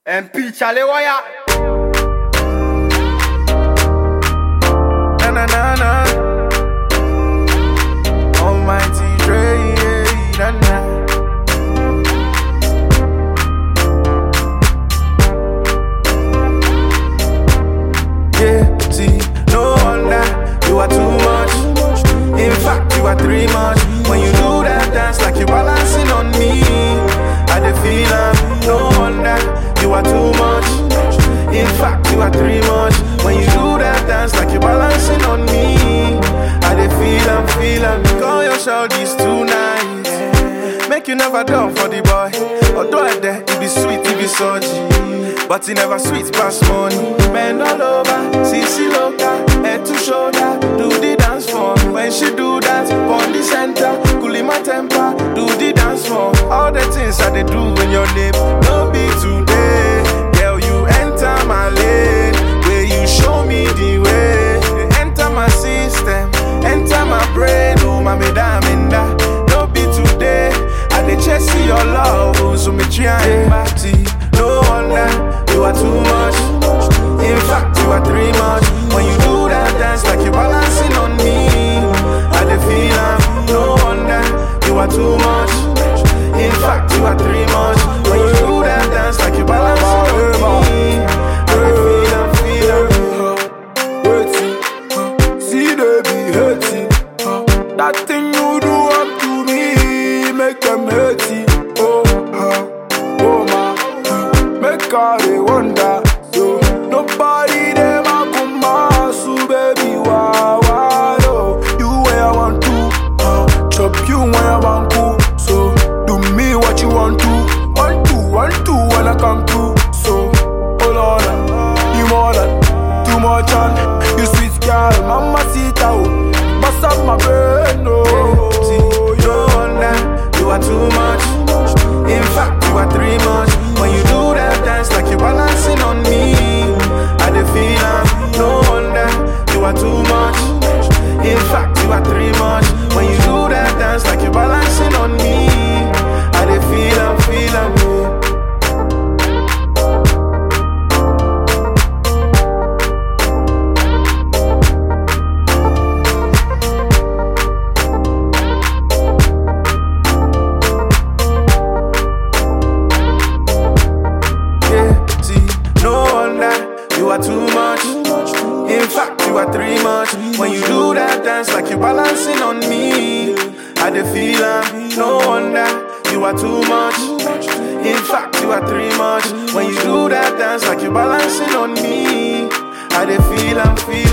MP Chalewaya. Na na na na. Almighty Dre, na na. Yeah, see, no wonder you are too much. In fact, you are three much. When you do that dance, like you're balancing on me, I dey feel no wonder you are too much. In fact, you are three much. When you do that dance, like you're balancing on me, I dey feel Call your shorties tonight. Make you never down for the boy. Although I there, it be sweet, it be surgy, but it never sweet past money. Men all over, CC loca, head to shoulder, do the dance for me. When she do that, on the center, cooling my temper, do the dance for me. All the things that they do in your name, no be today. Girl, you enter my lane, where you show me the way. Enter my system, enter my brain, oh my medaminda. No be today, I dey chase your love, oh so me try and party. No wonder you are too much. In fact, you are three much. When you do that dance, like you're balancing on me, I dey feel no wonder you are too much. In fact, you are three much. When you do that dance, like you're balancing on me, I dey feel See they be hating. That thing you do up to me, make them hate it. Oh my, make all they wonder. So nobody them a come so baby wow wow. Oh, you where I want to, chop you where I want to. So do me what you want to, want to when I come through. So hold on, you more than too much on. You sweet girl, mama sita, bust up my brain, no. no wonder you are too much. In fact, you are three much. When you do that dance, like you're balancing on me, I dey feel no wonder you are too much. In fact, you are three much. When you do that dance, like you're balancing on me, I dey feel you are too much. In fact, you are three much. When you do that dance, like you're balancing on me, I dey feel no wonder you are too much. In fact, you are three much. When you do that dance, like you're balancing on me, I dey feel